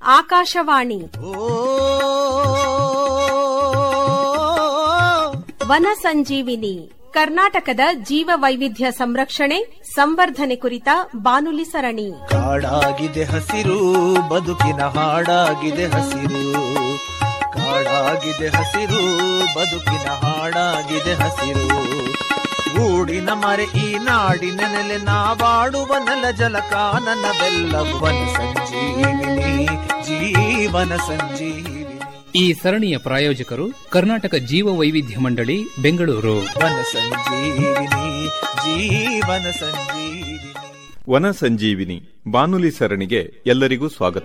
ಆಕಾಶವಾಣಿ ವನ ಸಂಜೀವಿನಿ ಕರ್ನಾಟಕದ ಜೀವ ವೈವಿಧ್ಯ ಸಂರಕ್ಷಣೆ ಸಂವರ್ಧನೆ ಕುರಿತ ಬಾನುಲಿ ಸರಣಿ. ಕಾಡಾಗಿದೆ ಹಸಿರು, ಬದುಕಿನ ಹಾಡಾಗಿದೆ ಹಸಿರು. ಕಾಡಾಗಿದೆ ಹಸಿರು, ಬದುಕಿನ ಹಾಡಾಗಿದೆ ಹಸಿರು. ಗೂಡಿನ ಮರೆ ಈ ನಾಡಿನ ನೆಲೆ, ನಾವಾಡುವ ನೆಲ ಜಲ ಕಾನನವೆಲ್ಲವೂ ವನ ಸಂಜೀವಿನಿ, ಜೀವನ ಸಂಜೀವಿನಿ. ಈ ಸರಣಿಯ ಪ್ರಾಯೋಜಕರು ಕರ್ನಾಟಕ ಜೀವ ವೈವಿಧ್ಯ ಮಂಡಳಿ, ಬೆಂಗಳೂರು. ವನ ಸಂಜೀವಿನಿ, ಜೀವನ ಸಂಜೀವಿನಿ. ವನ ಸಂಜೀವಿನಿ ಬಾನುಲಿ ಸರಣಿಗೆ ಎಲ್ಲರಿಗೂ ಸ್ವಾಗತ.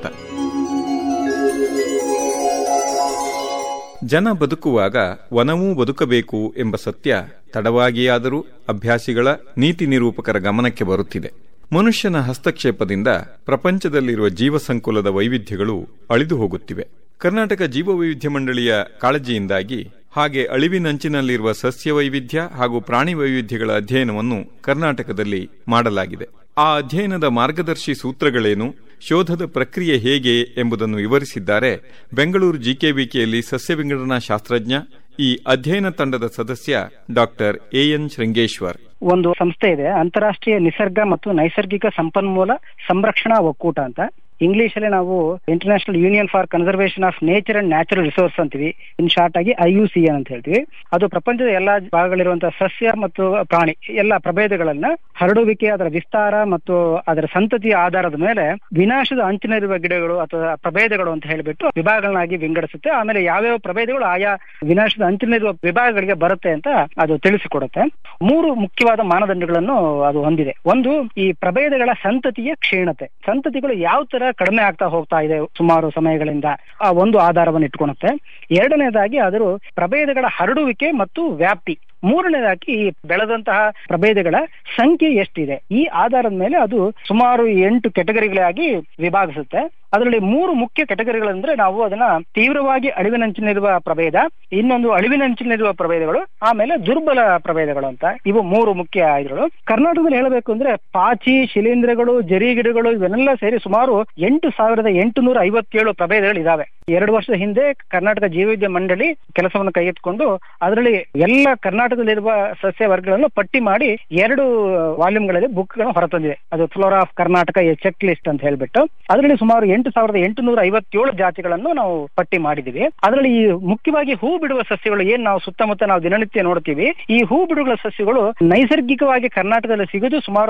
ಜನ ಬದುಕುವಾಗ ವನವೂ ಬದುಕಬೇಕು ಎಂಬ ಸತ್ಯ ತಡವಾಗಿಯಾದರೂ ಅಭ್ಯಾಸಿಗಳ ನೀತಿ ನಿರೂಪಕರ ಗಮನಕ್ಕೆ ಬರುತ್ತಿದೆ. ಮನುಷ್ಯನ ಹಸ್ತಕ್ಷೇಪದಿಂದ ಪ್ರಪಂಚದಲ್ಲಿರುವ ಜೀವಸಂಕುಲದ ವೈವಿಧ್ಯಗಳು ಅಳಿದು ಹೋಗುತ್ತಿವೆ. ಕರ್ನಾಟಕ ಜೀವ ವೈವಿಧ್ಯ ಮಂಡಳಿಯ ಕಾಳಜಿಯಿಂದಾಗಿ ಹಾಗೆ ಅಳಿವಿನಂಚಿನಲ್ಲಿರುವ ಸಸ್ಯ ವೈವಿಧ್ಯ ಹಾಗೂ ಪ್ರಾಣಿ ವೈವಿಧ್ಯಗಳ ಅಧ್ಯಯನವನ್ನು ಕರ್ನಾಟಕದಲ್ಲಿ ಮಾಡಲಾಗಿದೆ. ಆ ಅಧ್ಯಯನದ ಮಾರ್ಗದರ್ಶಿ ಸೂತ್ರಗಳೇನು, ಶೋಧದ ಪ್ರಕ್ರಿಯೆ ಹೇಗೆ ಎಂಬುದನ್ನು ವಿವರಿಸಿದ್ದಾರೆ ಬೆಂಗಳೂರು ಜಿಕೆವಿಕೆಯಲ್ಲಿ ಸಸ್ಯ ವಿಂಗಡನಾ ಶಾಸ್ತ್ರಜ್ಞ, ಈ ಅಧ್ಯಯನ ತಂಡದ ಸದಸ್ಯ ಡಾಕ್ಟರ್ ಎಎನ್ ಶೃಂಗೇಶ್ವರ್. ಒಂದು ಸಂಸ್ಥೆ ಇದೆ, ಅಂತಾರಾಷ್ಟ್ರೀಯ ನಿಸರ್ಗ ಮತ್ತು ನೈಸರ್ಗಿಕ ಸಂಪನ್ಮೂಲ ಸಂರಕ್ಷಣಾ ಒಕ್ಕೂಟ ಅಂತ. ಇಂಗ್ಲಿಷ್ ಅಲ್ಲಿ ನಾವು international union for conservation of nature and natural resource ಅಂತೀವಿ, ಇನ್ ಶಾರ್ಟ್ ಆಗಿ IUCN ಅಂತ ಹೇಳ್ತೀವಿ. ಅದು ಪ್ರಪಂಚದ ಎಲ್ಲಾ ಭಾಗಗಳಿರುವಂತಹ ಸಸ್ಯ ಮತ್ತು ಪ್ರಾಣಿ ಎಲ್ಲಾ ಪ್ರಭೇದಗಳನ್ನ ಹರಡುವಿಕೆ, ಅದರ ವಿಸ್ತಾರ ಮತ್ತು ಅದರ ಸಂತತಿಯ ಆಧಾರದ ಮೇಲೆ ವಿನಾಶದ ಅಂಚಿನಲ್ಲಿರುವ ಗಿಡಗಳು ಅಥವಾ ಪ್ರಭೇದಗಳು ಅಂತ ಹೇಳಿಬಿಟ್ಟು ವಿಭಾಗಗಳನ್ನಾಗಿ ವಿಂಗಡಿಸುತ್ತೆ. ಆಮೇಲೆ ಯಾವ್ಯಾವ ಪ್ರಭೇದಗಳು ಆಯಾ ವಿನಾಶದ ಅಂಚಿನಲ್ಲಿರುವ ವಿಭಾಗಗಳಿಗೆ ಬರುತ್ತೆ ಅಂತ ಅದು ತಿಳಿಸಿಕೊಡುತ್ತೆ. 3 ಮುಖ್ಯವಾದ ಮಾನದಂಡಗಳನ್ನು ಅದು ಹೊಂದಿದೆ. ಒಂದು, ಈ ಪ್ರಭೇದಗಳ ಸಂತತಿಯ ಕ್ಷೀಣತೆ. ಸಂತತಿಗಳು ಯಾವ ತರ ಕಡಿಮೆ ಆಗ್ತಾ ಹೋಗ್ತಾ ಇದೆ ಸುಮಾರು ಸಮಯಗಳಿಂದ, ಆ ಒಂದು ಆಧಾರವನ್ನು ಇಟ್ಕೊಳುತ್ತೆ. ಎರಡನೇದಾಗಿ ಅದರ ಪ್ರಭೇದಗಳ ಹರಡುವಿಕೆ ಮತ್ತು ವ್ಯಾಪ್ತಿ. ಮೂರನೇದಾಗಿ ಈ ಬೆಳೆದಂತಹ ಪ್ರಭೇದಗಳ ಸಂಖ್ಯೆ ಎಷ್ಟಿದೆ, ಈ ಆಧಾರದ ಮೇಲೆ ಅದು ಸುಮಾರು 8 ಕೆಟಗರಿಗಳಾಗಿ ವಿಭಾಗಿಸುತ್ತೆ. ಅದರಲ್ಲಿ 3 ಮುಖ್ಯ ಕೆಟಗರಿಗಳಂದ್ರೆ ನಾವು ಅದನ್ನ ತೀವ್ರವಾಗಿ ಅಳಿವಿನಂಚಿನಲ್ಲಿರುವ ಪ್ರಭೇದ, ಇನ್ನೊಂದು ಅಳಿವಿನಂಚಿನಲ್ಲಿರುವ ಪ್ರಭೇದಗಳು, ಆಮೇಲೆ ದುರ್ಬಲ ಪ್ರಭೇದಗಳು ಅಂತ. ಇವು 3 ಮುಖ್ಯ ಆಯ್ಕೆಗಳು. ಕರ್ನಾಟಕದಲ್ಲಿ ಹೇಳಬೇಕು ಅಂದ್ರೆ ಪಾಚಿ, ಶಿಲೀಂಧ್ರಗಳು, ಜರಿ ಗಿಡಗಳು ಇವನ್ನೆಲ್ಲ ಸೇರಿ ಸುಮಾರು 8,857 ಪ್ರಭೇದಗಳು ಇದಾವೆ. 2 ವರ್ಷದ ಹಿಂದೆ ಕರ್ನಾಟಕ ಜೀವವಿದ್ಯಾ ಮಂಡಳಿ ಕೆಲಸವನ್ನು ಕೈಗೆತ್ತಿಕೊಂಡು ಅದರಲ್ಲಿ ಎಲ್ಲ ಕರ್ನಾಟಕದಲ್ಲಿರುವ ಸಸ್ಯ ವರ್ಗಗಳನ್ನು ಪಟ್ಟಿ ಮಾಡಿ 2 ವಾಲ್ಯೂಮ್ಗಳಲ್ಲಿ ಬುಕ್ಗಳನ್ನು ಹೊರತಂದಿದೆ. ಅದು flora of Karnataka a checklist ಅಂತ ಹೇಳ್ಬಿಟ್ಟು ಅದರಲ್ಲಿ ಸುಮಾರು 8,857 ಜಾತಿಗಳನ್ನು ನಾವು ಪಟ್ಟಿ ಮಾಡಿದೀವಿ. ಅದರಲ್ಲಿ ಈ ಮುಖ್ಯವಾಗಿ ಹೂ ಬಿಡುವ ಸಸ್ಯಗಳು ಏನ್ ನಾವು ಸುತ್ತಮುತ್ತ ನಾವು ದಿನನಿತ್ಯ ನೋಡ್ತೀವಿ, ಈ ಹೂ ಬಿಡುವ ಸಸ್ಯಗಳು ನೈಸರ್ಗಿಕವಾಗಿ ಕರ್ನಾಟಕದಲ್ಲಿ ಸಿಗೋದು ಸುಮಾರು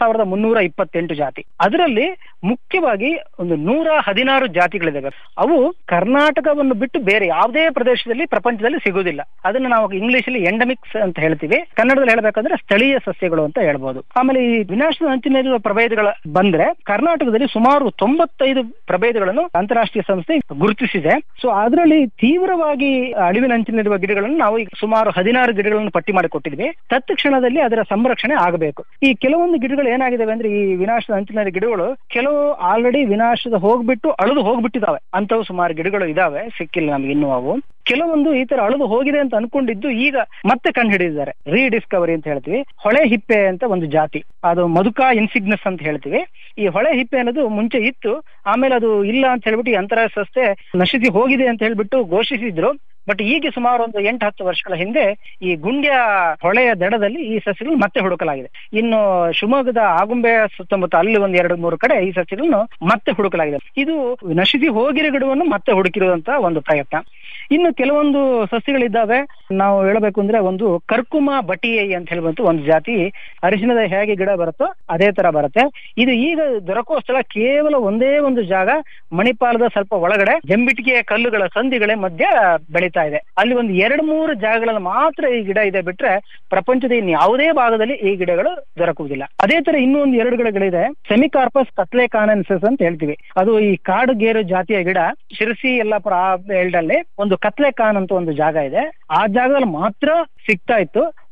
4,328 ಜಾತಿ. ಅದರಲ್ಲಿ ಮುಖ್ಯವಾಗಿ ಒಂದು 116 ಜಾತಿಗಳಿದಾವೆ. ಅವು ಕರ್ನಾಟಕವನ್ನು ಬಿಟ್ಟು ಬೇರೆ ಯಾವುದೇ ಪ್ರದೇಶದಲ್ಲಿ ಪ್ರಪಂಚದಲ್ಲಿ ಸಿಗುವುದಿಲ್ಲ. ಅದನ್ನ ನಾವು ಇಂಗ್ಲಿಷ್ ಅಲ್ಲಿ ಎಂಡಮಿಕ್ಸ್ ಅಂತ ಹೇಳ್ತೀವಿ, ಕನ್ನಡದಲ್ಲಿ ಹೇಳ್ಬೇಕಂದ್ರೆ ಸ್ಥಳೀಯ ಸಸ್ಯಗಳು ಅಂತ ಹೇಳ್ಬೋದು. ಆಮೇಲೆ ಈ ವಿನಾಶದ ಅಂಚಿನಲ್ಲಿರುವ ಪ್ರಭೇದಗಳ ಬಂದ್ರೆ ಕರ್ನಾಟಕದಲ್ಲಿ ಸುಮಾರು 95 ಪ್ರಭೇದಗಳನ್ನು ಅಂತಾರಾಷ್ಟ್ರೀಯ ಸಂಸ್ಥೆ ಗುರುತಿಸಿದೆ. ಸೊ ಅದರಲ್ಲಿ ತೀವ್ರವಾಗಿ ಅಳಿವಿನಂಚಿನಲ್ಲಿರುವ ಗಿಡಗಳನ್ನು ನಾವು ಈಗ ಸುಮಾರು 16 ಗಿಡಗಳನ್ನು ಪಟ್ಟಿ ಮಾಡಿ ಕೊಟ್ಟಿದ್ವಿ. ತತ್ಕ್ಷಣದಲ್ಲಿ ಅದರ ಸಂರಕ್ಷಣೆ ಆಗಬೇಕು. ಈ ಕೆಲವೊಂದು ಗಿಡಗಳು ಏನಾಗಿದ್ದಾವೆ ಅಂದ್ರೆ ಈ ವಿನಾಶದ ಅಂಚಿನ ಗಿಡಗಳು ಕೆಲವು ಆಲ್ರೆಡಿ ವಿನಾಶದ ಹೋಗ್ಬಿಟ್ಟು ಅಳಿದು ಹೋಗ್ಬಿಟ್ಟಿದಾವೆ. ಅಂತವು ಸುಮಾರು ಗಿಡಗಳು ಇದಾವೆ, ಸಿಕ್ಕಿಲ್ಲ ನಮ್ಗೆ ಇನ್ನೂ. ಅವು ಕೆಲವೊಂದು ಈ ತರ ಅಳಿದು ಹೋಗಿದೆ ಅಂತ ಅನ್ಕೊಂಡಿದ್ದು ಈಗ ಮತ್ತೆ ಕಂಡು ಹಿಡಿದಿದ್ದಾರೆ, ರೀಡಿಸ್ಕವರಿ ಅಂತ ಹೇಳ್ತೀವಿ. ಹೊಳೆ ಹಿಪ್ಪೆ ಅಂತ ಒಂದು ಜಾತಿ, ಅದು ಮಧುಕಾ ಇನ್ಸಿಗ್ನಸ್ ಅಂತ ಹೇಳ್ತೀವಿ. ಈ ಹೊಳೆ ಹಿಪ್ಪೆ ಅನ್ನೋದು ಮುಂಚೆ ಇತ್ತು, ಆಮೇಲೆ ಅದು ಇಲ್ಲ ಅಂತ ಹೇಳ್ಬಿಟ್ಟು ಅಂತಾರಾಷ್ಟ್ರೀಯ ಸಂಸ್ಥೆ ನಶಿಸಿ ಹೋಗಿದೆ ಅಂತ ಹೇಳ್ಬಿಟ್ಟು ಘೋಷಿಸಿದ್ರು. ಬಟ್ ಈಗ ಸುಮಾರು ಒಂದು 8-10 ವರ್ಷಗಳ ಹಿಂದೆ ಈ ಗುಂಡ್ಯ ಹೊಳೆಯ ದಡದಲ್ಲಿ ಈ ಸಸ್ಯಗಳು ಮತ್ತೆ ಹುಡುಕಲಾಗಿದೆ. ಇನ್ನು ಶಿವಮೊಗ್ಗದ ಆಗುಂಬೆ ಸುತ್ತಮುತ್ತ ಅಲ್ಲಿ 1-2-3 ಕಡೆ ಈ ಸಸ್ಯಗಳನ್ನು ಮತ್ತೆ ಹುಡುಕಲಾಗಿದೆ. ಇದು ನಶಿಸಿ ಹೋಗಿರೋ ಗಿಡವನ್ನು ಮತ್ತೆ ಹುಡುಕಿರುವಂತ ಒಂದು ಪ್ರಯತ್ನ. ಇನ್ನು ಕೆಲವೊಂದು ಸಸ್ಯಗಳಿದ್ದಾವೆ. ನಾವು ಹೇಳಬೇಕು ಅಂದ್ರೆ ಒಂದು ಕರ್ಕುಮ ಬಟಿಯೈ ಅಂತ ಹೇಳ್ಬಂತು ಒಂದು ಜಾತಿ, ಅರಿಶಿಣದ ಹೇಗೆ ಗಿಡ ಬರುತ್ತೋ ಅದೇ ತರ ಬರುತ್ತೆ. ಇದು ಈಗ ದೊರಕುವ ಸ್ಥಳ ಕೇವಲ ಒಂದೇ ಒಂದು ಜಾಗ, ಮಣಿಪಾಲದ ಸ್ವಲ್ಪ ಒಳಗಡೆ ಜಂಬಿಟಿಗೆಯ ಕಲ್ಲುಗಳ ಸಂಧಿಗಳ ಮಧ್ಯೆ ಬೆಳೀತಾ ಇದೆ. ಅಲ್ಲಿ ಒಂದು 2-3 ಜಾಗಗಳಲ್ಲಿ ಮಾತ್ರ ಈ ಗಿಡ ಇದೆ, ಬಿಟ್ರೆ ಪ್ರಪಂಚದ ಇನ್ನು ಯಾವುದೇ ಭಾಗದಲ್ಲಿ ಈ ಗಿಡಗಳು ದೊರಕುವುದಿಲ್ಲ. ಅದೇ ತರ ಇನ್ನೂ ಒಂದು 2 ಗಿಡಗಳಿದೆ, ಸೆಮಿಕಾರ್ಪಸ್ ಕತ್ಲೆಕಾನೆನ್ಸಿಸ್ ಅಂತ ಹೇಳ್ತೀವಿ. ಅದು ಈ ಕಾಡು ಗೇರು ಜಾತಿಯ ಗಿಡ. ಶಿರಸಿ ಯಲ್ಲಾಪುರ ಆ ಬೆಲ್ಡಲ್ಲಿ ಒಂದು ಕತ್ಲೆಕಾನ್ ಅಂತ ಒಂದು ಜಾಗ ಇದೆ. ಆ ಜಾಗದಲ್ಲಿ ಮಾತ್ರ ಸಿಗ್ತಾ ಇತ್ತು.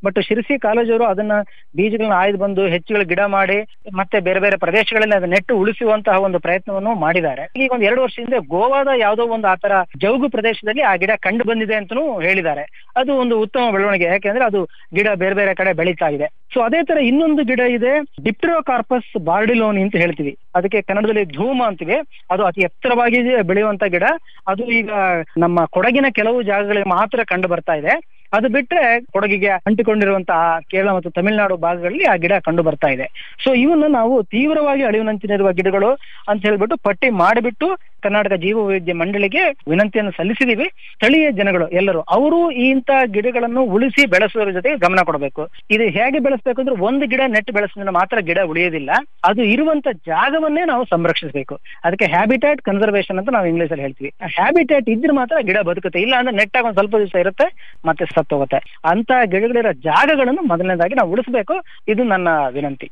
ಬಟ್ ಶಿರಸಿ ಕಾಲೇಜವರು ಅದನ್ನ ಬೀಜಗಳನ್ನ ಆಯ್ದು ಬಂದು ಹೆಚ್ಚುಗಳ ಗಿಡ ಮಾಡಿ ಮತ್ತೆ ಬೇರೆ ಬೇರೆ ಪ್ರದೇಶಗಳಲ್ಲಿ ಅದನ್ನ ನೆಟ್ಟು ಉಳಿಸುವಂತಹ ಒಂದು ಪ್ರಯತ್ನವನ್ನು ಮಾಡಿದ್ದಾರೆ. ಈಗ ಒಂದು 2 ವರ್ಷ ಹಿಂದೆ ಗೋವಾದ ಯಾವುದೋ ಒಂದು ಆತರ ಜೌಗು ಪ್ರದೇಶದಲ್ಲಿ ಆ ಗಿಡ ಕಂಡು ಬಂದಿದೆ ಅಂತಲೂ ಹೇಳಿದ್ದಾರೆ. ಅದು ಒಂದು ಉತ್ತಮ ಬೆಳವಣಿಗೆ, ಯಾಕೆಂದ್ರೆ ಅದು ಗಿಡ ಬೇರೆ ಬೇರೆ ಕಡೆ ಬೆಳೀತಾ ಇದೆ. ಸೊ ಅದೇ ತರ ಇನ್ನೊಂದು ಗಿಡ ಇದೆ, ಡಿಪ್ಟೆರೋಕಾರ್ಪಸ್ ಬಾರ್ಡಿಲೋನಿ ಅಂತ ಹೇಳ್ತೀವಿ, ಅದಕ್ಕೆ ಕನ್ನಡದಲ್ಲಿ ಧೂಮ ಅಂತೀವಿ. ಅದು ಅತಿ ಎತ್ತರವಾಗಿ ಬೆಳೆಯುವಂತ ಗಿಡ. ಅದು ಈಗ ನಮ್ಮ ಕೊಡಗಿನ ಕೆಲವು ಜಾಗಗಳಿಗೆ ಮಾತ್ರ ಕಂಡು ಬರ್ತಾ ಇದೆ. ಅದು ಬಿಟ್ರೆ ಕೊಡಗಿಗೆ ಅಂಟಿಕೊಂಡಿರುವಂತಹ ಕೇರಳ ಮತ್ತು ತಮಿಳುನಾಡು ಭಾಗಗಳಲ್ಲಿ ಆ ಗಿಡ ಕಂಡು ಬರ್ತಾ ಇದೆ. ಸೊ ಇವನ್ನ ನಾವು ತೀವ್ರವಾಗಿ ಅಳಿವಿನಂಚಿನಿರುವ ಗಿಡಗಳು ಅಂತ ಹೇಳ್ಬಿಟ್ಟು ಪಟ್ಟಿ ಮಾಡಿಬಿಟ್ಟು ಕರ್ನಾಟಕ ಜೀವ ವೈವಿಧ್ಯ ಮಂಡಳಿಗೆ ವಿನಂತಿಯನ್ನು ಸಲ್ಲಿಸಿದೀವಿ. ಸ್ಥಳೀಯ ಜನಗಳು ಎಲ್ಲರೂ ಅವರು ಇಂಥ ಗಿಡಗಳನ್ನು ಉಳಿಸಿ ಬೆಳೆಸೋದ್ರ ಜೊತೆಗೆ ಗಮನ ಕೊಡಬೇಕು. ಇದು ಹೇಗೆ ಬೆಳೆಸಬೇಕು ಅಂದ್ರೆ ಒಂದು ಗಿಡ ನೆಟ್ಟು ಬೆಳೆಸಿದ್ರೆ ಮಾತ್ರ ಗಿಡ ಉಳಿಯೋದಿಲ್ಲ, ಅದು ಇರುವಂತ ಜಾಗವನ್ನೇ ನಾವು ಸಂರಕ್ಷಿಸಬೇಕು. ಅದಕ್ಕೆ ಹ್ಯಾಬಿಟ್ಯಾಟ್ ಕನ್ಸರ್ವೇಷನ್ ಅಂತ ನಾವು ಇಂಗ್ಲಿಷ್ ಅಲ್ಲಿ ಹೇಳ್ತೀವಿ. ಹ್ಯಾಬಿಟ್ಯಾಟ್ ಇದ್ರೆ ಮಾತ್ರ ಗಿಡ ಬದುಕುತ್ತೆ, ಇಲ್ಲ ಅಂದ್ರೆ ನೆಟ್ಟಾಗ ಒಂದ್ ಸ್ವಲ್ಪ ದಿವಸ ಇರುತ್ತೆ ಮತ್ತೆ ಸತ್ತೋಗುತ್ತೆ. ಅಂತ ಗಿಡಗಳಿರೋ ಜಾಗಗಳನ್ನು ಮೊದಲನೇದಾಗಿ ನಾವು ಉಳಿಸಬೇಕು. ಇದು ನನ್ನ ವಿನಂತಿ.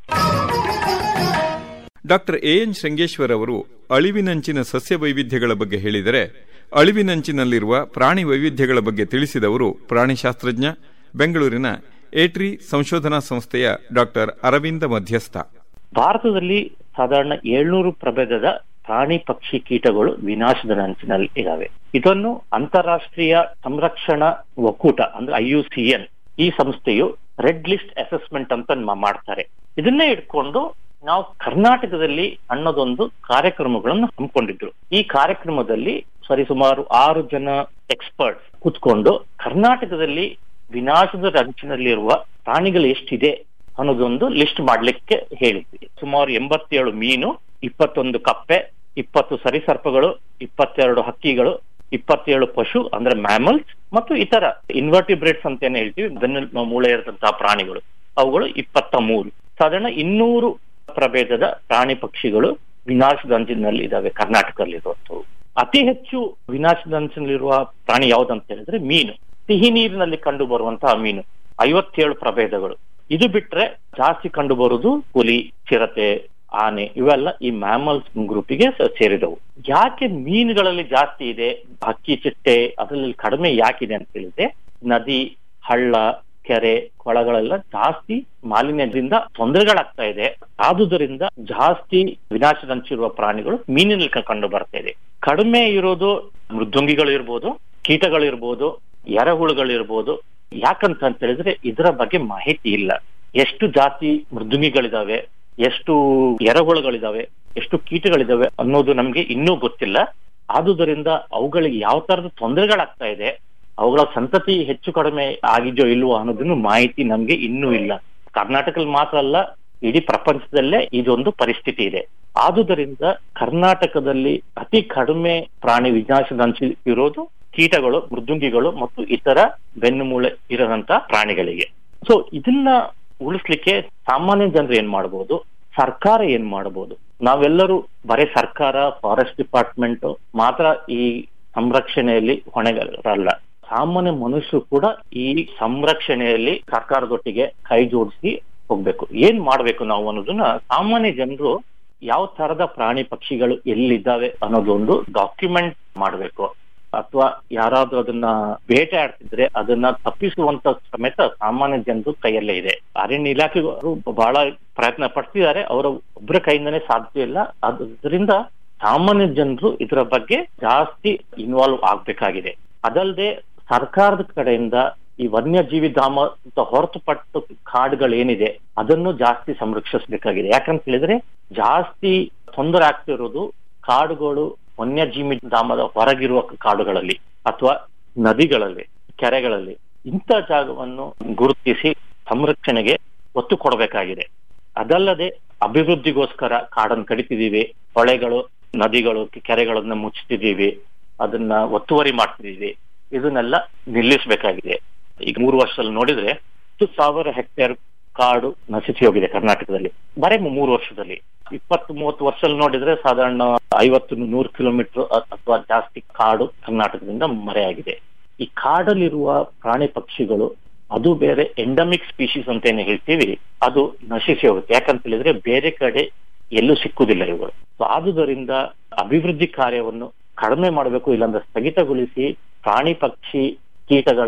ಡಾಕ್ಟರ್ ಎನ್ ಶೃಂಗೇಶ್ವರ್ ಅವರು ಅಳಿವಿನಂಚಿನ ಸಸ್ಯ ವೈವಿಧ್ಯಗಳ ಬಗ್ಗೆ ಹೇಳಿದರೆ, ಅಳಿವಿನಂಚಿನಲ್ಲಿರುವ ಪ್ರಾಣಿ ವೈವಿಧ್ಯಗಳ ಬಗ್ಗೆ ತಿಳಿಸಿದವರು ಪ್ರಾಣಿಶಾಸ್ತ್ರಜ್ಞ, ಬೆಂಗಳೂರಿನ ಏಟ್ರಿ ಸಂಶೋಧನಾ ಸಂಸ್ಥೆಯ ಡಾಕ್ಟರ್ ಅರವಿಂದ ಮಧ್ಯಸ್ಥ. ಭಾರತದಲ್ಲಿ ಸಾಧಾರಣ 700 ಪ್ರಭೇದದ ಪ್ರಾಣಿ ಪಕ್ಷಿ ಕೀಟಗಳು ವಿನಾಶದ ಅಂಚಿನಲ್ಲಿ ಇದಾವೆ. ಇದನ್ನು ಅಂತಾರಾಷ್ಟ್ರೀಯ ಸಂರಕ್ಷಣಾ ಒಕ್ಕೂಟ ಅಂದ್ರೆ IUCN ಈ ಸಂಸ್ಥೆಯು ರೆಡ್ ಲಿಸ್ಟ್ ಅಸೆಸ್ಮೆಂಟ್ ಅಂತ ಮಾಡ್ತಾರೆ. ಇದನ್ನೇ ಇಟ್ಕೊಂಡು ನಾವು ಕರ್ನಾಟಕದಲ್ಲಿ ಅನ್ನೋದೊಂದು ಕಾರ್ಯಕ್ರಮಗಳನ್ನು ಹಮ್ಮಿಕೊಂಡಿದ್ರು. ಈ ಕಾರ್ಯಕ್ರಮದಲ್ಲಿ ಸರಿಸುಮಾರು 6 ಜನ ಎಕ್ಸ್ಪರ್ಟ್ಸ್ ಕೂತ್ಕೊಂಡು ಕರ್ನಾಟಕದಲ್ಲಿ ವಿನಾಶದ ಅಂಚಿನಲ್ಲಿರುವ ಪ್ರಾಣಿಗಳು ಎಷ್ಟಿದೆ ಅನ್ನೋದೊಂದು ಲಿಸ್ಟ್ ಮಾಡ್ಲಿಕ್ಕೆ ಹೇಳಿದ್ವಿ. ಸುಮಾರು 87 ಮೀನು, 21 ಕಪ್ಪೆ, 20 ಸರಿಸರ್ಪಗಳು, 22 ಹಕ್ಕಿಗಳು, 27 ಪಶು ಅಂದ್ರೆ ಮ್ಯಾಮಲ್ಸ್ ಮತ್ತು ಇತರ ಇನ್ವರ್ಟಿಬ್ರೇಟ್ಸ್ ಅಂತ ಏನ್ ಹೇಳ್ತೀವಿ, ಬೆನ್ನು ಮೂಳೆ ಇರತಂತಹ ಪ್ರಾಣಿಗಳು, ಅವುಗಳು 23. ಸಾಧಾರಣ 200 ಪ್ರಭೇದದ ಪ್ರಾಣಿ ಪಕ್ಷಿಗಳು ವಿನಾಶದ ಅಂಚಿನಲ್ಲಿ ಇದಾವೆ ಕರ್ನಾಟಕದಲ್ಲಿರುವಂತವು. ಅತಿ ಹೆಚ್ಚು ವಿನಾಶದ ಅಂಚಿನಲ್ಲಿರುವ ಪ್ರಾಣಿ ಯಾವ್ದಂತ ಹೇಳಿದ್ರೆ ಮೀನು. ಸಿಹಿ ನೀರಿನಲ್ಲಿ ಕಂಡು ಬರುವಂತಹ ಮೀನು 57 ಪ್ರಭೇದಗಳು. ಇದು ಬಿಟ್ರೆ ಜಾಸ್ತಿ ಕಂಡು ಬರುವುದು ಹುಲಿ, ಚಿರತೆ, ಆನೆ, ಇವೆಲ್ಲ ಈ ಮ್ಯಾಮಲ್ಸ್ ಗ್ರೂಪಿಗೆ ಸೇರಿದವು. ಯಾಕೆ ಮೀನುಗಳಲ್ಲಿ ಜಾಸ್ತಿ ಇದೆ, ಹಕ್ಕಿ, ಚಿಟ್ಟೆ ಅದರಲ್ಲಿ ಕಡಿಮೆ ಯಾಕಿದೆ ಅಂತ ಹೇಳಿದ್ರೆ, ನದಿ, ಹಳ್ಳ, ಕೆರೆ, ಕೊಳಗಳೆಲ್ಲ ಜಾಸ್ತಿ ಮಾಲಿನ್ಯದಿಂದ ತೊಂದರೆಗಳಾಗ್ತಾ ಇದೆ. ಆದುದರಿಂದ ಜಾಸ್ತಿ ವಿನಾಶದಂಚಿರುವ ಪ್ರಾಣಿಗಳು ಮೀನಿನಲ್ಲಿ ಕಂಡು ಬರ್ತಾ ಇದೆ. ಕಡಿಮೆ ಇರೋದು ಮೃದ್ವಂಗಿಗಳು ಇರ್ಬೋದು, ಕೀಟಗಳಿರ್ಬೋದು, ಎರೆಹುಳುಗಳಿರ್ಬೋದು. ಯಾಕಂತ ಹೇಳಿದ್ರೆ ಇದರ ಬಗ್ಗೆ ಮಾಹಿತಿ ಇಲ್ಲ. ಎಷ್ಟು ಜಾತಿ ಮೃದ್ವಂಗಿಗಳಿದಾವೆ, ಎಷ್ಟು ಎರೆಹುಳುಗಳಿದಾವೆ, ಎಷ್ಟು ಕೀಟಗಳಿದಾವೆ ಅನ್ನೋದು ನಮ್ಗೆ ಇನ್ನೂ ಗೊತ್ತಿಲ್ಲ. ಆದುದರಿಂದ ಅವುಗಳಿಗೆ ಯಾವ ತರದ ತೊಂದರೆಗಳಾಗ್ತಾ ಇದೆ, ಅವುಗಳ ಸಂತತಿ ಹೆಚ್ಚು ಕಡಿಮೆ ಆಗಿದೆಯೋ ಇಲ್ವೋ ಅನ್ನೋದನ್ನು ಮಾಹಿತಿ ನಮ್ಗೆ ಇನ್ನೂ ಇಲ್ಲ. ಕರ್ನಾಟಕದಲ್ಲಿ ಮಾತ್ರ ಅಲ್ಲ, ಇಡೀ ಪ್ರಪಂಚದಲ್ಲೇ ಇದೊಂದು ಪರಿಸ್ಥಿತಿ ಇದೆ. ಆದುದರಿಂದ ಕರ್ನಾಟಕದಲ್ಲಿ ಅತಿ ಕಡಿಮೆ ಪ್ರಾಣಿ ವಿನಾಶದಂಚಿ ಇರೋದು ಕೀಟಗಳು, ಮೃದ್ವಂಗಿಗಳು ಮತ್ತು ಇತರ ಬೆನ್ನುಮೂಳೆ ಇರೋದಂತ ಪ್ರಾಣಿಗಳಿಗೆ. ಸೊ ಇದನ್ನ ಉಳಿಸ್ಲಿಕ್ಕೆ ಸಾಮಾನ್ಯ ಜನರು ಏನ್ ಮಾಡಬಹುದು, ಸರ್ಕಾರ ಏನ್ ಮಾಡಬಹುದು? ನಾವೆಲ್ಲರೂ ಬರೀ ಸರ್ಕಾರ, ಫಾರೆಸ್ಟ್ ಡಿಪಾರ್ಟ್ಮೆಂಟ್ ಮಾತ್ರ ಈ ಸಂರಕ್ಷಣೆಯಲ್ಲಿ ಹೊಣೆಗಾರರಲ್ಲ. ಸಾಮಾನ್ಯ ಮನುಷ್ಯರು ಕೂಡ ಈ ಸಂರಕ್ಷಣೆಯಲ್ಲಿ ಸರ್ಕಾರದೊಟ್ಟಿಗೆ ಕೈ ಜೋಡಿಸಿ ಹೋಗ್ಬೇಕು. ಏನ್ ಮಾಡ್ಬೇಕು ನಾವು ಅನ್ನೋದನ್ನ ಸಾಮಾನ್ಯ ಜನರು ಯಾವ ತರದ ಪ್ರಾಣಿ ಪಕ್ಷಿಗಳು ಎಲ್ಲಿದ್ದಾವೆ ಅನ್ನೋದೊಂದು ಡಾಕ್ಯುಮೆಂಟ್ ಮಾಡ್ಬೇಕು. ಅಥವಾ ಯಾರಾದ್ರೂ ಅದನ್ನ ಬೇಟೆ ಆಡ್ತಿದ್ರೆ ಅದನ್ನ ತಪ್ಪಿಸುವಂತ ಸಮೇತ ಸಾಮಾನ್ಯ ಜನರು ಕೈಯಲ್ಲೇ ಇದೆ. ಅರಣ್ಯ ಇಲಾಖೆಗಳು ಬಹಳ ಪ್ರಯತ್ನ ಪಡ್ತಿದ್ದಾರೆ, ಅವರ ಒಬ್ಬರ ಕೈಯಿಂದನೇ ಸಾಧ್ಯ ಇಲ್ಲ. ಅದರಿಂದ ಸಾಮಾನ್ಯ ಜನರು ಇದರ ಬಗ್ಗೆ ಜಾಸ್ತಿ ಇನ್ವಾಲ್ವ್ ಆಗ್ಬೇಕಾಗಿದೆ. ಅದಲ್ಲದೆ ಸರ್ಕಾರದ ಕಡೆಯಿಂದ ಈ ವನ್ಯಜೀವಿ ಧಾಮ ಹೊರತುಪಟ್ಟು ಕಾಡುಗಳೇನಿದೆ ಅದನ್ನು ಜಾಸ್ತಿ ಸಂರಕ್ಷಿಸಬೇಕಾಗಿದೆ. ಯಾಕಂತ ಹೇಳಿದ್ರೆ ಜಾಸ್ತಿ ತೊಂದರೆ ಆಗ್ತಿರೋದು ಕಾಡುಗಳು ವನ್ಯಜೀವಿ ಧಾಮದ ಹೊರಗಿರುವ ಕಾಡುಗಳಲ್ಲಿ ಅಥವಾ ನದಿಗಳಲ್ಲಿ, ಕೆರೆಗಳಲ್ಲಿ. ಇಂಥ ಜಾಗವನ್ನು ಗುರುತಿಸಿ ಸಂರಕ್ಷಣೆಗೆ ಒತ್ತು ಕೊಡಬೇಕಾಗಿದೆ. ಅದಲ್ಲದೆ ಅಭಿವೃದ್ಧಿಗೋಸ್ಕರ ಕಾಡನ್ನು ಕಡಿತಿದ್ದೀವಿ, ಹೊಳೆಗಳು, ನದಿಗಳು, ಕೆರೆಗಳನ್ನ ಮುಚ್ಚುತ್ತಿದ್ದೀವಿ, ಅದನ್ನ ಒತ್ತುವರಿ ಮಾಡ್ತಿದ್ದೀವಿ. ಇದನ್ನೆಲ್ಲ ನಿಲ್ಲಿಸಬೇಕಾಗಿದೆ. ಈಗ 3 ವರ್ಷದಲ್ಲಿ ನೋಡಿದ್ರೆ 10,000 ಹೆಕ್ಟೇರ್ ಕಾಡು ನಶಿಸಿ ಹೋಗಿದೆ ಕರ್ನಾಟಕದಲ್ಲಿ, ಬರೀ 3 ವರ್ಷದಲ್ಲಿ. 20-30 ವರ್ಷದಲ್ಲಿ ನೋಡಿದ್ರೆ ಸಾಧಾರಣ 50-100 ಕಿಲೋಮೀಟರ್ ಅಥವಾ ಜಾಸ್ತಿ ಕಾಡು ಕರ್ನಾಟಕದಿಂದ ಮರೆಯಾಗಿದೆ. ಈ ಕಾಡಲ್ಲಿರುವ ಪ್ರಾಣಿ ಪಕ್ಷಿಗಳು ಅದು ಬೇರೆ ಎಂಡಮಿಕ್ ಸ್ಪೀಶೀಸ್ ಅಂತ ಏನು ಹೇಳ್ತೀವಿ, ಅದು ನಶಿಸಿ ಹೋಗುತ್ತೆ. ಯಾಕಂತ ಹೇಳಿದ್ರೆ ಬೇರೆ ಕಡೆ ಎಲ್ಲೂ ಸಿಕ್ಕುದಿಲ್ಲ ಇವುಗಳು. ಆದುದರಿಂದ ಅಭಿವೃದ್ಧಿ ಕಾರ್ಯವನ್ನು ಕಡಿಮೆ ಮಾಡಬೇಕು, ಇಲ್ಲಾಂದ್ರೆ ಸ್ಥಗಿತಗೊಳಿಸಿ ಪ್ರಾಣಿ ಪಕ್ಷಿ ಕೀಟಗಳ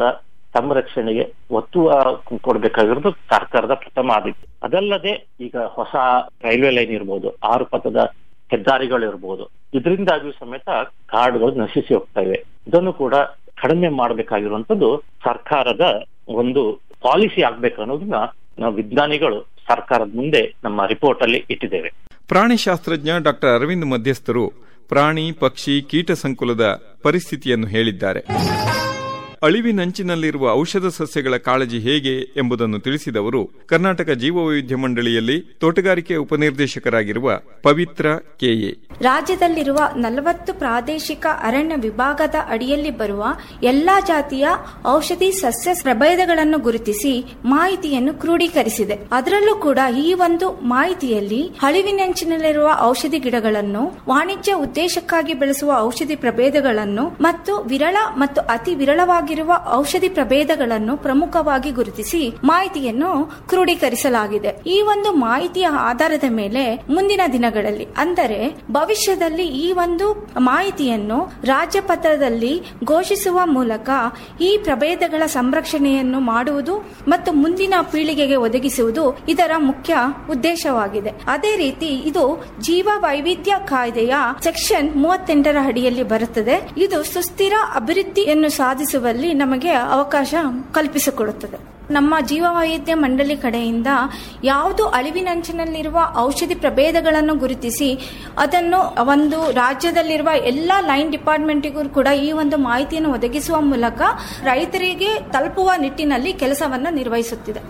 ಸಂರಕ್ಷಣೆಗೆ ಒತ್ತು ಕೊಡಬೇಕಾಗಿರೋದು ಸರ್ಕಾರದ ಪ್ರಥಮ ಆದ್ಯತೆ. ಅದಲ್ಲದೆ ಈಗ ಹೊಸ ರೈಲ್ವೆ ಲೈನ್ ಇರ್ಬೋದು, 6 ಪಥದ ಹೆದ್ದಾರಿಗಳು ಇರ್ಬೋದು, ಇದರಿಂದಾಗಿಯೂ ಸಮೇತ ಕಾಡುಗಳು ನಶಿಸಿ ಹೋಗ್ತಾ ಇವೆ. ಇದನ್ನು ಕೂಡ ಕಡಿಮೆ ಮಾಡಬೇಕಾಗಿರುವಂತದ್ದು ಸರ್ಕಾರದ ಒಂದು ಪಾಲಿಸಿ ಆಗ್ಬೇಕು ಅನ್ನೋದನ್ನ ನಾವು ವಿಜ್ಞಾನಿಗಳು ಸರ್ಕಾರದ ಮುಂದೆ ನಮ್ಮ ರಿಪೋರ್ಟ್ ಅಲ್ಲಿ ಇಟ್ಟಿದ್ದೇವೆ. ಪ್ರಾಣಿಶಾಸ್ತ್ರಜ್ಞ ಡಾಕ್ಟರ್ ಅರವಿಂದ್ ಮಧ್ಯಸ್ಥರು ಪ್ರಾಣಿ, ಪಕ್ಷಿ, ಕೀಟ ಸಂಕುಲದ ಪರಿಸ್ಥಿತಿಯನ್ನು ಹೇಳಿದ್ದಾರೆ. ಅಳಿವಿನಂಚಿನಲ್ಲಿರುವ ಔಷಧ ಸಸ್ಯಗಳ ಕಾಳಜಿ ಹೇಗೆ ಎಂಬುದನ್ನು ತಿಳಿಸಿದವರು ಕರ್ನಾಟಕ ಜೀವವೈವಿಧ್ಯ ಮಂಡಳಿಯಲ್ಲಿ ತೋಟಗಾರಿಕೆ ಉಪನಿರ್ದೇಶಕರಾಗಿರುವ ಪವಿತ್ರ ಕೆಎ. ರಾಜ್ಯದಲ್ಲಿರುವ 40 ಪ್ರಾದೇಶಿಕ ಅರಣ್ಯ ವಿಭಾಗದ ಅಡಿಯಲ್ಲಿ ಬರುವ ಎಲ್ಲಾ ಜಾತಿಯ ಔಷಧಿ ಸಸ್ಯ ಪ್ರಭೇದಗಳನ್ನು ಗುರುತಿಸಿ ಮಾಹಿತಿಯನ್ನು ಕ್ರೋಢೀಕರಿಸಿದೆ. ಅದರಲ್ಲೂ ಕೂಡ ಈ ಒಂದು ಮಾಹಿತಿಯಲ್ಲಿ ಅಳಿವಿನಂಚಿನಲ್ಲಿರುವ ಔಷಧಿ ಗಿಡಗಳನ್ನು, ವಾಣಿಜ್ಯ ಉದ್ದೇಶಕ್ಕಾಗಿ ಬೆಳೆಸುವ ಔಷಧಿ ಪ್ರಭೇದಗಳನ್ನು ಮತ್ತು ವಿರಳ ಮತ್ತು ಅತಿ ವಿರಳವಾಗಿ ಔಷಧಿ ಪ್ರಭೇದಗಳನ್ನು ಪ್ರಮುಖವಾಗಿ ಗುರುತಿಸಿ ಮಾಹಿತಿಯನ್ನು ಕ್ರೋಢೀಕರಿಸಲಾಗಿದೆ. ಈ ಒಂದು ಮಾಹಿತಿಯ ಆಧಾರದ ಮೇಲೆ ಮುಂದಿನ ದಿನಗಳಲ್ಲಿ, ಅಂದರೆ ಭವಿಷ್ಯದಲ್ಲಿ, ಈ ಒಂದು ಮಾಹಿತಿಯನ್ನು ರಾಜ್ಯ ಪತ್ರದಲ್ಲಿ ಘೋಷಿಸುವ ಮೂಲಕ ಈ ಪ್ರಭೇದಗಳ ಸಂರಕ್ಷಣೆಯನ್ನು ಮಾಡುವುದು ಮತ್ತು ಮುಂದಿನ ಪೀಳಿಗೆಗೆ ಒದಗಿಸುವುದು ಇದರ ಮುಖ್ಯ ಉದ್ದೇಶವಾಗಿದೆ. ಅದೇ ರೀತಿ ಇದು ಜೀವ ವೈವಿಧ್ಯ ಕಾಯ್ದೆಯ ಸೆಕ್ಷನ್ 38 ಅಡಿಯಲ್ಲಿ ಬರುತ್ತದೆ. ಇದು ಸುಸ್ಥಿರ ಅಭಿವೃದ್ಧಿಯನ್ನು ಸಾಧಿಸುವಲ್ಲಿ ನಮಗೆ ಅವಕಾಶ ಕಲ್ಪಿಸಿಕೊಡುತ್ತದೆ. ನಮ್ಮ ಜೀವವೈವಿಧ್ಯ ಮಂಡಳಿ ಕಡೆಯಿಂದ ಯಾವುದು ಅಳಿವಿನಂಚಿನಲ್ಲಿರುವ ಔಷಧಿ ಪ್ರಭೇದಗಳನ್ನು ಗುರುತಿಸಿ ಅದನ್ನು ಒಂದು ರಾಜ್ಯದಲ್ಲಿರುವ ಎಲ್ಲಾ ಲೈನ್ ಡಿಪಾರ್ಟ್ಮೆಂಟ್ಗೂ ಕೂಡ ಈ ಒಂದು ಮಾಹಿತಿಯನ್ನು ಒದಗಿಸುವ ಮೂಲಕ ರೈತರಿಗೆ ತಲುಪುವ ನಿಟ್ಟಿನಲ್ಲಿ ಕೆಲಸವನ್ನು ನಿರ್ವಹಿಸುತ್ತಿದೆ.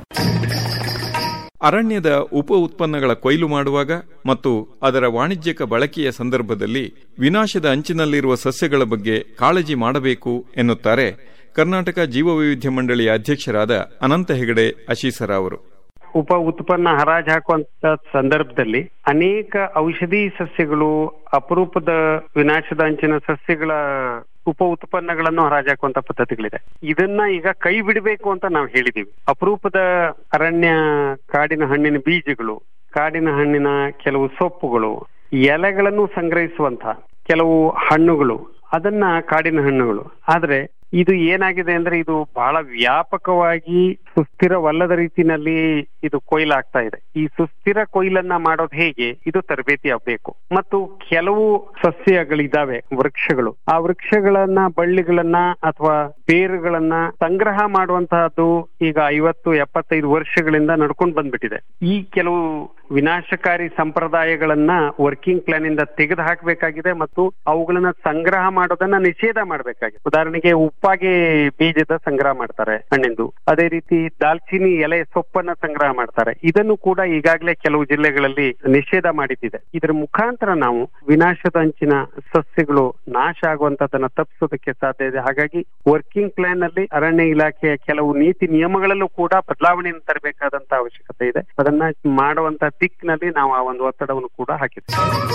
ಅರಣ್ಯದ ಉಪ ಉತ್ಪನ್ನಗಳ ಕೊಯ್ಲು ಮಾಡುವಾಗ ಮತ್ತು ಅದರ ವಾಣಿಜ್ಯಿಕ ಬಳಕೆಯ ಸಂದರ್ಭದಲ್ಲಿ ವಿನಾಶದ ಅಂಚಿನಲ್ಲಿರುವ ಸಸ್ಯಗಳ ಬಗ್ಗೆ ಕಾಳಜಿ ಮಾಡಬೇಕು ಎನ್ನುತ್ತಾರೆ ಕರ್ನಾಟಕ ಜೀವವೈವಿಧ್ಯ ಮಂಡಳಿಯ ಅಧ್ಯಕ್ಷರಾದ ಅನಂತ ಹೆಗಡೆ ಅಶೀಸರ ಅವರು. ಉಪ ಉತ್ಪನ್ನ ಹರಾಜು ಹಾಕುವಂತ ಸಂದರ್ಭದಲ್ಲಿ ಅನೇಕ ಔಷಧಿ ಸಸ್ಯಗಳು, ಅಪರೂಪದ ವಿನಾಶದ ಅಂಚಿನ ಸಸ್ಯಗಳ ಉಪ ಉತ್ಪನ್ನಗಳನ್ನು ಹರಾಜಾಕುವಂತ ಪದ್ಧತಿಗಳಿದೆ. ಇದನ್ನ ಈಗ ಕೈ ಬಿಡಬೇಕು ಅಂತ ನಾವು ಹೇಳಿದೀವಿ. ಅಪರೂಪದ ಅರಣ್ಯ ಕಾಡಿನ ಹಣ್ಣಿನ ಬೀಜಗಳು, ಕಾಡಿನ ಹಣ್ಣಿನ ಕೆಲವು ಸೊಪ್ಪುಗಳು, ಎಲೆಗಳನ್ನು ಸಂಗ್ರಹಿಸುವಂತ ಕೆಲವು ಹಣ್ಣುಗಳು, ಅದನ್ನ ಕಾಡಿನ ಹಣ್ಣುಗಳು. ಆದ್ರೆ ಇದು ಏನಾಗಿದೆ ಅಂದ್ರೆ ಇದು ಬಹಳ ವ್ಯಾಪಕವಾಗಿ ಸುಸ್ಥಿರವಲ್ಲದ ರೀತಿನಲ್ಲಿ ಇದು ಕೊಯ್ಲಾಗ್ತಾ ಇದೆ. ಈ ಸುಸ್ಥಿರ ಕೊಯ್ಲನ್ನ ಮಾಡೋದು ಹೇಗೆ, ಇದು ತರಬೇತಿ ಆಗಬೇಕು. ಮತ್ತು ಕೆಲವು ಸಸ್ಯಗಳಿದಾವೆ, ವೃಕ್ಷಗಳು, ಆ ವೃಕ್ಷಗಳನ್ನ, ಬಳ್ಳಿಗಳನ್ನ ಅಥವಾ ಬೇರುಗಳನ್ನ ಸಂಗ್ರಹ ಮಾಡುವಂತಹದ್ದು ಈಗ 50-75 ವರ್ಷಗಳಿಂದ ನಡ್ಕೊಂಡು ಬಂದ್ಬಿಟ್ಟಿದೆ. ಈ ಕೆಲವು ವಿನಾಶಕಾರಿ ಸಂಪ್ರದಾಯಗಳನ್ನ ವರ್ಕಿಂಗ್ ಪ್ಲಾನ್ ಇಂದ ತೆಗೆದು ಹಾಕಬೇಕಾಗಿದೆ ಮತ್ತು ಅವುಗಳನ್ನ ಸಂಗ್ರಹ ಮಾಡೋದನ್ನ ನಿಷೇಧ ಮಾಡಬೇಕಾಗಿದೆ. ಉದಾಹರಣೆಗೆ ಉಪ್ಪಾಗೆ ಬೀಜದ ಸಂಗ್ರಹ ಮಾಡ್ತಾರೆ ಹಣ್ಣಿಂದು, ಅದೇ ರೀತಿ ದಾಲ್ಚಿನ್ನಿ ಎಲೆ ಸೊಪ್ಪನ್ನ ಸಂಗ್ರಹ ಮಾಡ್ತಾರೆ. ಇದನ್ನು ಕೂಡ ಈಗಾಗಲೇ ಕೆಲವು ಜಿಲ್ಲೆಗಳಲ್ಲಿ ನಿಷೇಧ ಮಾಡಿದ್ದಿದೆ. ಇದರ ಮುಖಾಂತರ ನಾವು ವಿನಾಶದ ಅಂಚಿನ ಸಸ್ಯಗಳು ನಾಶ ಆಗುವಂತದನ್ನ ತಪ್ಪಿಸೋದಕ್ಕೆ ಸಾಧ್ಯ ಇದೆ. ಹಾಗಾಗಿ ವರ್ಕಿಂಗ್ ಪ್ಲಾನ್ ನಲ್ಲಿ ಅರಣ್ಯ ಇಲಾಖೆಯ ಕೆಲವು ನೀತಿ ನಿಯಮಗಳಲ್ಲೂ ಕೂಡ ಬದಲಾವಣೆಯನ್ನು ತರಬೇಕಾದಂತ ಅವಶ್ಯಕತೆ ಇದೆ. ಅದನ್ನ ಮಾಡುವಂತ ದಿಕ್ಕಿನಲ್ಲಿ ನಾವು ಆ ಒಂದು ಒತ್ತಡವನ್ನು ಕೂಡ ಹಾಕಿದ್ದೇವೆ.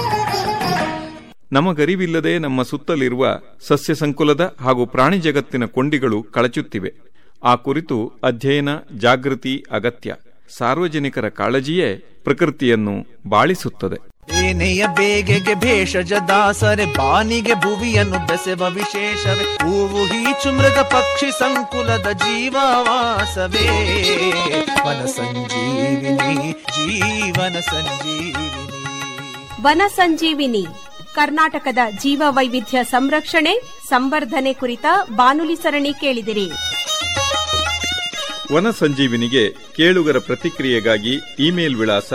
ನಮಗರಿವಿಲ್ಲದೆ ನಮ್ಮ ಸುತ್ತಲಿರುವ ಸಸ್ಯ ಸಂಕುಲದ ಹಾಗೂ ಪ್ರಾಣಿ ಜಗತ್ತಿನ ಕೊಂಡಿಗಳು ಕಳಚುತ್ತಿವೆ. ಆ ಕುರಿತು ಅಧ್ಯಯನ, ಜಾಗೃತಿ ಅಗತ್ಯ. ಸಾರ್ವಜನಿಕರ ಕಾಳಜಿಯೇ ಪ್ರಕೃತಿಯನ್ನು ಬಾಳಿಸುತ್ತದೆ. ಏನೆಯ ಬೇಗೆಗೆ ಭೇಷಜ ದಾಸರೆ, ಬಾನಿಗೆ ಭುವಿಯನ್ನು ಬೆಸೆವ ವಿಶೇಷವೇ, ಹೂವು ಹೀಚು ಮೃಗ ಪಕ್ಷಿ ಸಂಕುಲದ ಜೀವವಾಸವೇ ವನ ಸಂಜೀವಿನಿ, ಜೀವನ ಸಂಜೀವಿನಿ. ವನ ಸಂಜೀವಿನಿ ಕರ್ನಾಟಕದ ಜೀವ ವೈವಿಧ್ಯ ಸಂರಕ್ಷಣೆ, ಸಂವರ್ಧನೆ ಕುರಿತ ಬಾನುಲಿ ಸರಣಿ ಕೇಳಿದಿರಿ. ವನ ಸಂಜೀವಿನಿಗೆ ಕೇಳುಗರ ಪ್ರತಿಕ್ರಿಯೆಗಾಗಿ ಇಮೇಲ್ ವಿಳಾಸ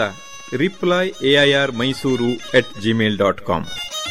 reply@airmysuru@gmail.com.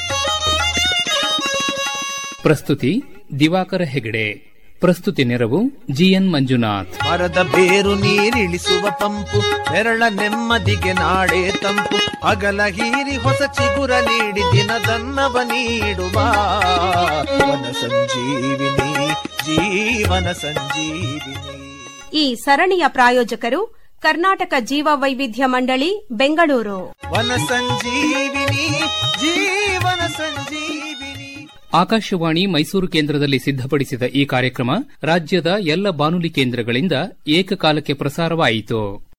ಪ್ರಸ್ತುತಿ ದಿವಾಕರ ಹೆಗಡೆ. ಪ್ರಸ್ತುತಿ ನೆರವು ಜಿಎನ್ ಮಂಜುನಾಥ್. ಮರದ ಬೇರು ನೀರಿಳಿಸುವ ಪಂಪು, ನೆರಳ ನೆಮ್ಮದಿಗೆ ನಾಡೇ ತಂಪು, ಅಗಲ ಹೀರಿ ಹೊಸ ಚಿಗುರ ನೀಡಿ ದಿನದನ್ನವ ನೀಡುವ ವನ ಸಂಜೀವಿನಿ, ಜೀವನ ಸಂಜೀವಿನಿ. ಈ ಸರಣಿಯ ಪ್ರಾಯೋಜಕರು ಕರ್ನಾಟಕ ಜೀವ ವೈವಿಧ್ಯ ಮಂಡಳಿ, ಬೆಂಗಳೂರು. ವನ ಸಂಜೀವಿನಿ, ಜೀವನ ಸಂಜೀವಿನಿ. ಆಕಾಶವಾಣಿ ಮೈಸೂರು ಕೇಂದ್ರದಲ್ಲಿ ಸಿದ್ಧಪಡಿಸಿದ ಈ ಕಾರ್ಯಕ್ರಮ ರಾಜ್ಯದ ಎಲ್ಲ ಬಾನುಲಿ ಕೇಂದ್ರಗಳಿಂದ ಏಕಕಾಲಕ್ಕೆ ಪ್ರಸಾರವಾಯಿತು.